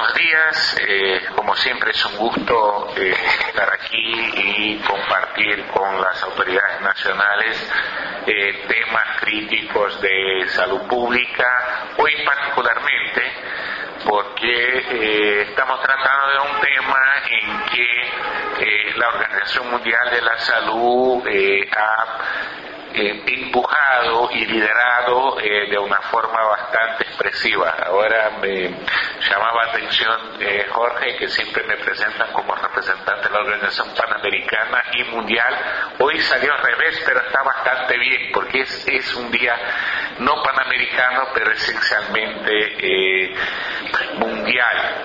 buenos días. Como siempre es un gusto estar aquí y compartir con las autoridades nacionales temas críticos de salud pública, hoy particularmente porque estamos tratando de un tema en que la Organización Mundial de la Salud ha empujado y liderado de una forma bastante expresiva. Ahora me llamaba la atención Jorge, que siempre me presentan como representante de la Organización Panamericana y Mundial. Hoy salió al revés, pero está bastante bien, porque es un día no panamericano, pero esencialmente mundial.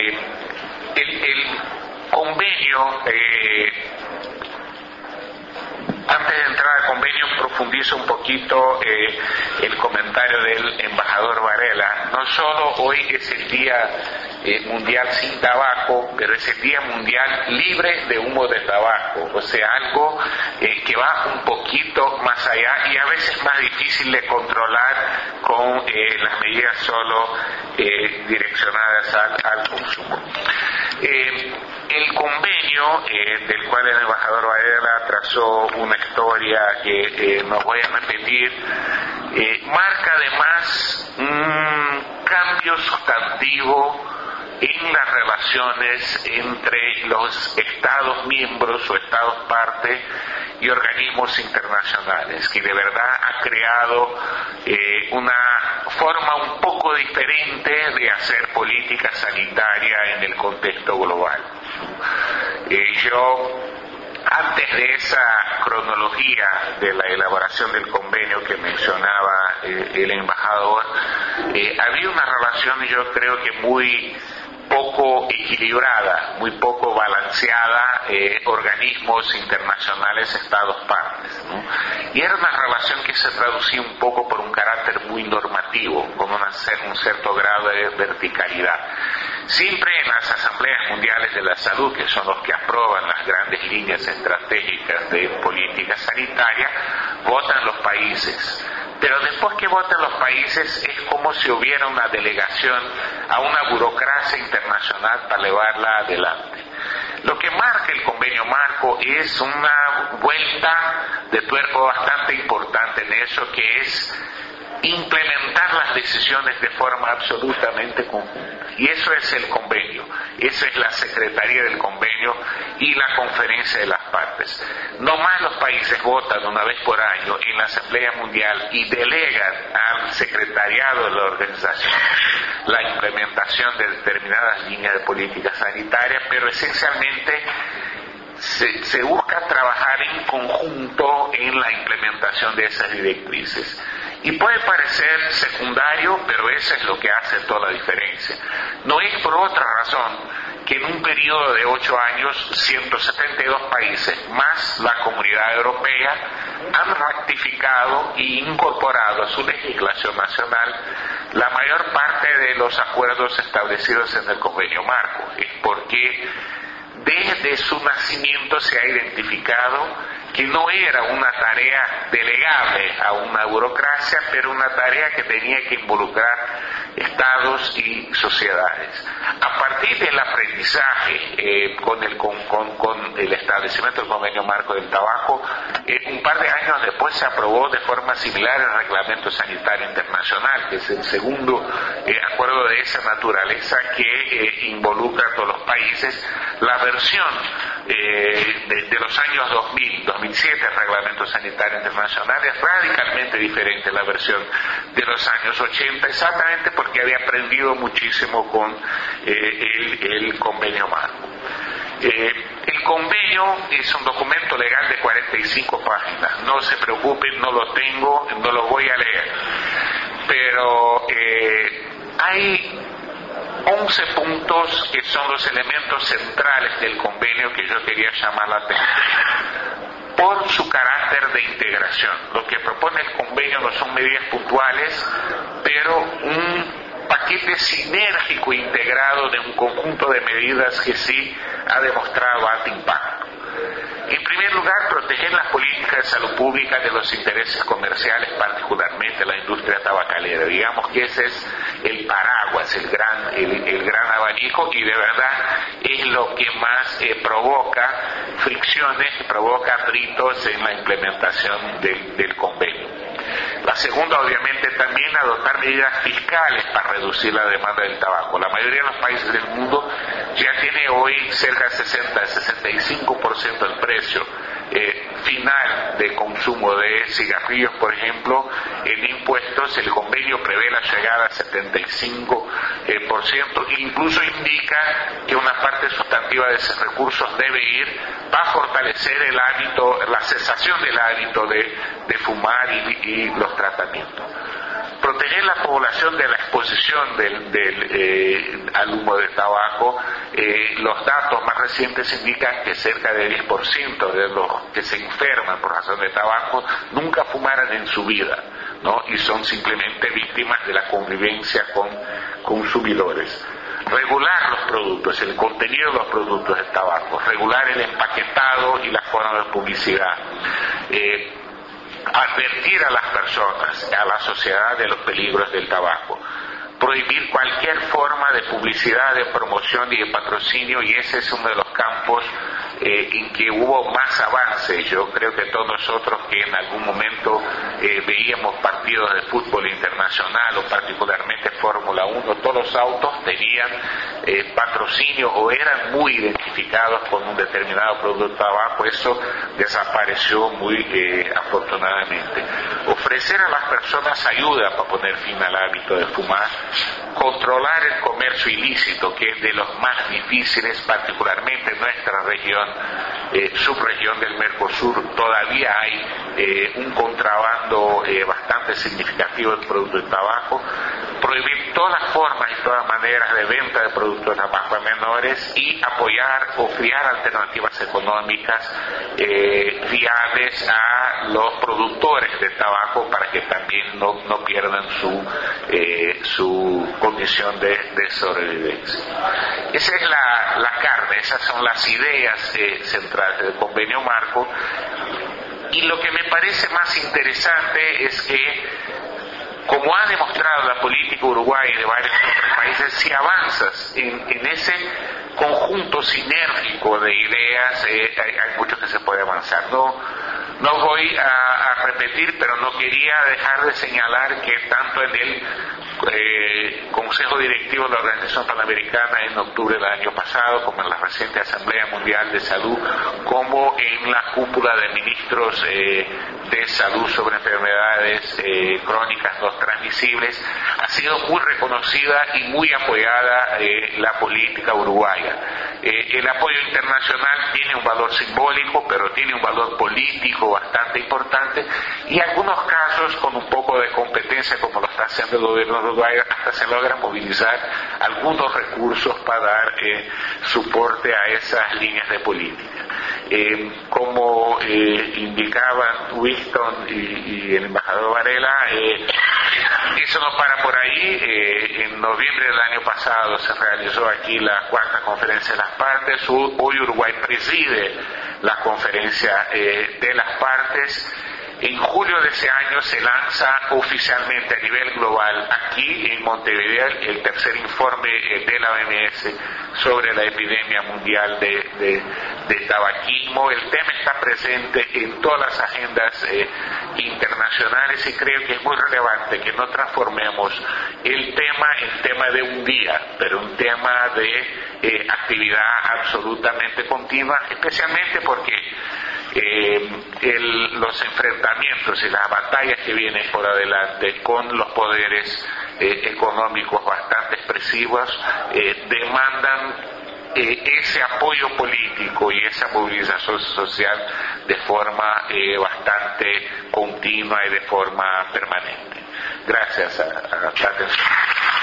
El convenio, antes de entrar al convenio, profundizo un poquito el comentario del embajador Varela. No solo hoy es el Día Mundial sin Tabaco, pero es el Día Mundial libre de humo de tabaco, o sea, algo que va un poquito más allá y a veces más difícil de controlar con las medidas solo direccionadas al consumo. El convenio, del cual el embajador Varela trazó una historia que no voy a repetir, marca además un cambio sustantivo en las relaciones entre los Estados miembros o Estados parte y organismos internacionales, que de verdad ha creado una forma un poco diferente de hacer política sanitaria en el contexto global. Yo, antes de esa cronología de la elaboración del convenio que mencionaba el embajador, había una relación, yo creo que muy poco equilibrada, muy poco balanceada, organismos internacionales, estados partes, ¿no? Y era una relación que se traducía un poco por un carácter muy normativo, con un cierto grado de verticalidad. Siempre en las asambleas mundiales de la salud, que son los que aprueban las grandes líneas estratégicas de política sanitaria, votan los países. Pero después que votan los países es como si hubiera una delegación a una burocracia internacional para llevarla adelante. Lo que marca el convenio marco es una vuelta de tuerca bastante importante en eso, que es implementar las decisiones de forma absolutamente conjunta. Y eso es el convenio, eso es la secretaría del convenio y la conferencia de las partes. No más los países votan una vez por año en la Asamblea Mundial y delegan al secretariado de la organización la implementación de determinadas líneas de política sanitaria, pero esencialmente se busca trabajar en conjunto en la implementación de esas directrices. Y puede parecer secundario, pero eso es lo que hace toda la diferencia. No es por otra razón que en un periodo de 8 años, 172 países, más la Comunidad Europea, han ratificado e incorporado a su legislación nacional la mayor parte de los acuerdos establecidos en el Convenio Marco. Es porque desde su nacimiento se ha identificado que no era una tarea delegable a una burocracia, pero una tarea que tenía que involucrar estados y sociedades. A partir del aprendizaje con el establecimiento del Convenio Marco del Tabaco, un par de años después se aprobó de forma similar el Reglamento Sanitario Internacional, que es el segundo acuerdo de esa naturaleza que involucra a todos los países. La versión de los años 2007, el Reglamento Sanitario Internacional, es radicalmente diferente a la versión de los años 80, exactamente porque había aprendido muchísimo con el Convenio Marco. El convenio es un documento legal de 45 páginas. No se preocupen, no lo tengo, no lo voy a leer. Pero hay 11 puntos que son los elementos centrales del convenio que yo quería llamar la atención por su carácter de integración. Lo que propone el convenio no son medidas puntuales, pero un paquete sinérgico integrado de un conjunto de medidas que sí ha demostrado alto impacto. En primer lugar, proteger las políticas de salud pública de los intereses comerciales, particularmente la industria tabacalera. Digamos que ese es el paraguas, el gran abanico abanico, y de verdad es lo que más provoca fricciones, provoca atritos en la implementación del convenio. La segunda, obviamente, también adoptar medidas fiscales para reducir la demanda del tabaco. La mayoría de los países del mundo ya tiene hoy cerca del 60-65% del precio final de consumo de cigarrillos, por ejemplo, en impuestos. El convenio prevé la llegada al 75%, e incluso indica que una parte sustantiva de esos recursos debe ir para fortalecer el hábito, la cesación del hábito de fumar y los tratamientos. Proteger la población de la exposición al humo del tabaco. Los datos más recientes indican que cerca del 10% de los que se enferman por razón de tabaco nunca fumaron en su vida, ¿no? Y son simplemente víctimas de la convivencia con consumidores. Regular los productos, el contenido de los productos de tabaco, regular el empaquetado y la forma de publicidad. Advertir a las personas, a la sociedad, de los peligros del tabaco. Prohibir cualquier forma de publicidad, de promoción y de patrocinio, y ese es uno de los campos en que hubo más avance. Yo creo que todos nosotros que en algún momento veíamos partidos de fútbol internacional o particularmente Fórmula 1, todos los autos tenían patrocinio o eran muy identificados con un determinado producto de tabaco. Eso desapareció muy afortunadamente. Ofrecer a las personas ayuda para poner fin al hábito de fumar. Controlar el comercio ilícito, que es de los más difíciles, particularmente en nuestra región, subregión del Mercosur. Todavía hay un contrabando bastante significativo de productos de tabaco. Prohibir todas las formas y todas las maneras de venta de productos de tabaco a menores, y apoyar o crear alternativas económicas viables a los productores de tabaco para que también no pierdan su condición de sobrevivencia. Esa es la carne, esas son las ideas centrales del convenio marco. Y lo que me parece más interesante es que, como ha demostrado la política uruguaya y de varios otros países, si avanzas en ese conjunto sinérgico de ideas, hay mucho que se puede avanzar. No voy a repetir, pero no quería dejar de señalar que tanto en el Consejo Directivo de la Organización Panamericana en octubre del año pasado, como en la reciente Asamblea Mundial de Salud, como en la cúpula de ministros de salud sobre enfermedades crónicas no transmisibles, ha sido muy reconocida y muy apoyada la política uruguaya. El apoyo internacional tiene un valor simbólico, pero tiene un valor político bastante importante, y en algunos casos, con un poco de competencia, como lo está haciendo el gobierno uruguayo, hasta se logra movilizar algunos recursos para dar soporte a esas líneas de política. Como indicaban Winston y el embajador Varela, eso no para por ahí. En noviembre del año pasado se realizó aquí la cuarta conferencia de las partes. Hoy Uruguay preside la conferencia de las partes. En julio de ese año se lanza oficialmente a nivel global aquí en Montevideo el tercer informe de la OMS sobre la epidemia mundial de tabaquismo. El tema está presente en todas las agendas internacionales, y creo que es muy relevante que no transformemos el tema en tema de un día, pero un tema de actividad absolutamente continua, especialmente porque los enfrentamientos y las batallas que vienen por adelante con los poderes económicos bastante expresivos demandan ese apoyo político y esa movilización social de forma bastante continua y de forma permanente. Gracias a la atención.